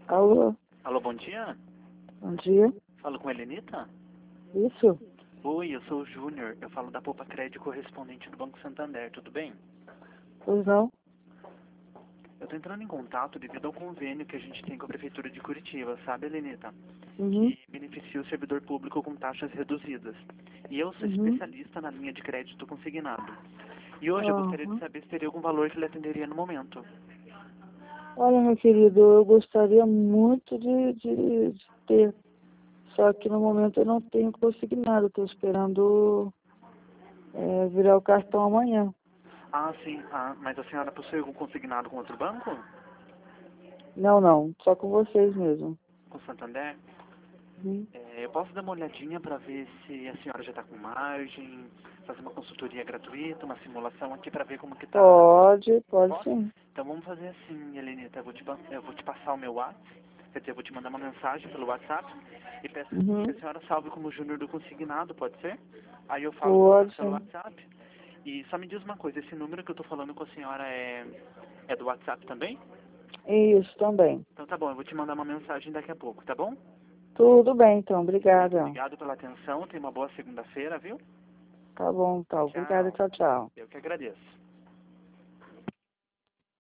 Alô, Alô, bom dia. bom dia. Falo com a Helenita? Isso? Oi, eu sou o Júnior. Eu falo da Poupa Crédito, correspondente do Banco Santander. Tudo bem? Pois não? Eu tô entrando em contato devido ao convênio que a gente tem com a Prefeitura de Curitiba, sabe, Helenita? Uhum. Que beneficia o servidor público com taxas reduzidas. E eu sou Uhum. especialista na linha de crédito consignado. E hoje eu gostaria de Aham. saber se teria algum valor que lhe atenderia no momento. Olha, meu querido, eu gostaria muito de ter. Só que no momento eu não tenho consignado. Estou esperando virar o cartão amanhã. Ah, sim. Ah, mas a senhora possui algum consignado com outro banco? Não, não. Só com vocês mesmo. Com Santander? Uhum. Eu posso dar uma olhadinha para ver se a senhora já está com margem, fazer uma consultoria gratuita, uma simulação aqui para ver como que tá. Pode Posso? sim. Então vamos fazer assim, Helenita, eu vou te passar o meu WhatsApp, quer dizer, eu vou te mandar uma mensagem pelo WhatsApp e peço que a Uhum. senhora salve como Júnior do Consignado, pode ser? Aí eu falo com a senhora Pode pelo sim. WhatsApp. E só me diz uma coisa, esse número que eu tô falando com a senhora é do WhatsApp também? Isso também. Então tá bom, eu vou te mandar uma mensagem daqui a pouco, tá bom? Tudo bem, então. Muito Obrigada. obrigado pela atenção, tenha uma boa segunda-feira, viu? Tá bom, então. Obrigada. Tchau. Tchau, tchau. Eu que agradeço.